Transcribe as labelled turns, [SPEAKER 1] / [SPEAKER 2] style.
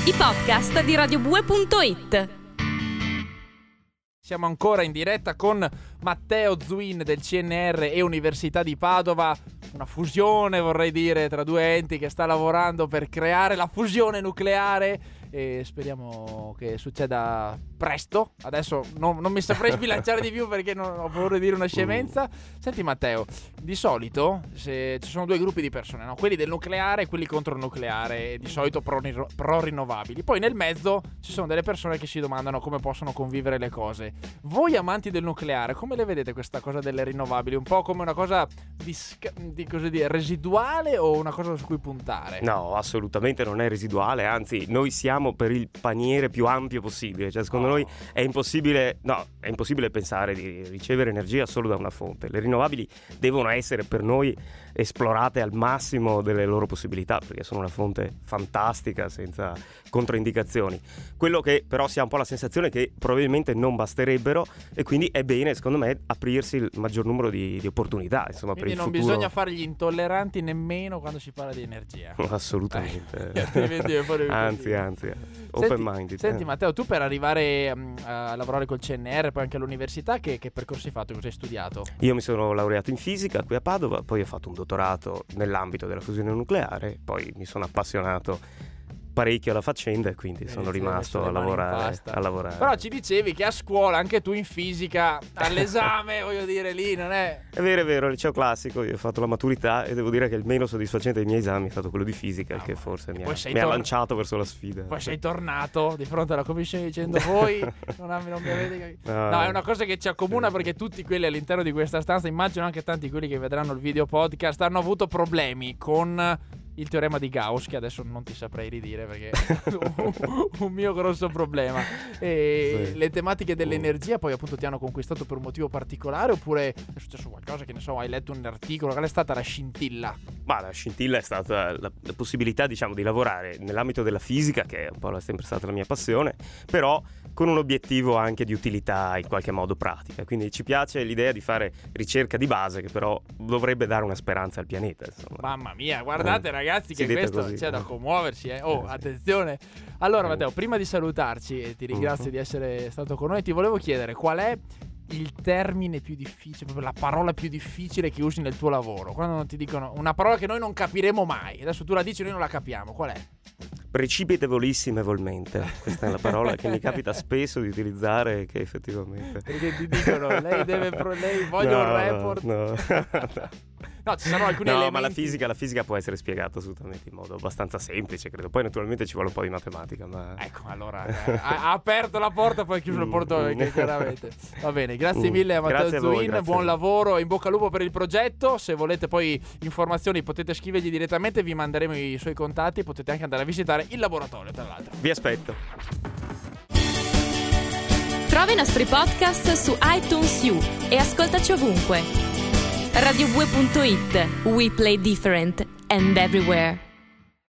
[SPEAKER 1] i podcast di radiobue.it.
[SPEAKER 2] Siamo ancora in diretta con Matteo Zuin del CNR e Università di Padova, una fusione vorrei dire tra due enti che sta lavorando per creare la fusione nucleare e speriamo che succeda presto. Adesso non mi saprei sbilanciare di più perché non ho paura di dire una scemenza. Senti Matteo, di solito se ci sono due gruppi di persone, no? Quelli del nucleare e quelli contro il nucleare, di solito pro rinnovabili. Poi nel mezzo ci sono delle persone che si domandano come possono convivere le cose. Voi amanti del nucleare, come le vedete questa cosa delle rinnovabili? Un po' come una cosa di così dire, residuale o una cosa su cui puntare?
[SPEAKER 3] No, assolutamente non è residuale, anzi noi siamo per il paniere più ampio possibile, cioè secondo noi è impossibile pensare di ricevere energia solo da una fonte. Le rinnovabili devono essere per noi esplorate al massimo delle loro possibilità, perché sono una fonte fantastica senza controindicazioni. Quello che però si ha un po' la sensazione che probabilmente non basterebbero, e quindi è bene secondo me aprirsi il maggior numero di opportunità, insomma.
[SPEAKER 2] Quindi
[SPEAKER 3] per il
[SPEAKER 2] non
[SPEAKER 3] futuro.
[SPEAKER 2] bisogna fare gli intolleranti nemmeno quando si parla di energia.
[SPEAKER 3] Assolutamente. Anzi open minded.
[SPEAKER 2] Senti Matteo, tu per arrivare a lavorare col CNR, poi anche all'università, che percorsi hai fatto? Cosa hai studiato?
[SPEAKER 3] Io mi sono laureato in fisica qui a Padova, poi ho fatto un dottorato nell'ambito della fusione nucleare, poi mi sono appassionato parecchio alla faccenda e quindi sono rimasto a lavorare.
[SPEAKER 2] Però ci dicevi che a scuola anche tu in fisica all'esame, voglio dire, lì non è...
[SPEAKER 3] È vero, al liceo classico io ho fatto la maturità e devo dire che il meno soddisfacente dei miei esami è stato quello di fisica, che forse mi ha lanciato verso la sfida.
[SPEAKER 2] Poi sei tornato di fronte alla commissione dicendo voi non mi avete capito. No, è una cosa che ci accomuna, perché tutti quelli all'interno di questa stanza, immagino anche tanti quelli che vedranno il video podcast, hanno avuto problemi con il teorema di Gauss, che adesso non ti saprei ridire perché è un mio grosso problema. E le tematiche dell'energia poi appunto ti hanno conquistato per un motivo particolare, oppure è successo qualcosa che ne so, hai letto un articolo? Qual è stata la scintilla?
[SPEAKER 3] Ma la scintilla è stata la possibilità, diciamo, di lavorare nell'ambito della fisica, che è un po' sempre stata la mia passione, però con un obiettivo anche di utilità in qualche modo pratica. Quindi ci piace l'idea di fare ricerca di base che però dovrebbe dare una speranza al pianeta, insomma.
[SPEAKER 2] Mamma mia, guardate ragazzi che questo c'è da commuoversi, attenzione. Allora Matteo, prima di salutarci, ti ringrazio di essere stato con noi, ti volevo chiedere qual è il termine più difficile, proprio la parola più difficile che usi nel tuo lavoro, quando ti dicono una parola che noi non capiremo mai, adesso tu la dici e noi non la capiamo, qual è?
[SPEAKER 3] Precipitevolissimamente, questa è la parola che mi capita spesso di utilizzare, che effettivamente
[SPEAKER 2] perché ti dicono lei voglio un report. No, ci sono alcuni elementi.
[SPEAKER 3] Ma la fisica può essere spiegata assolutamente in modo abbastanza semplice, credo. Poi naturalmente ci vuole un po' di matematica, ma...
[SPEAKER 2] Ecco, allora ha aperto la porta, poi ha chiuso il portone, chiaramente. Va bene, grazie mille a Matteo Zuin, buon lavoro, in bocca al lupo per il progetto. Se volete poi informazioni potete scrivergli direttamente, vi manderemo i suoi contatti, potete anche andare a visitare il laboratorio, tra l'altro.
[SPEAKER 3] Vi aspetto.
[SPEAKER 1] Trova i nostri podcast su iTunes U e ascoltaci ovunque. radiobue.it. We play different and everywhere.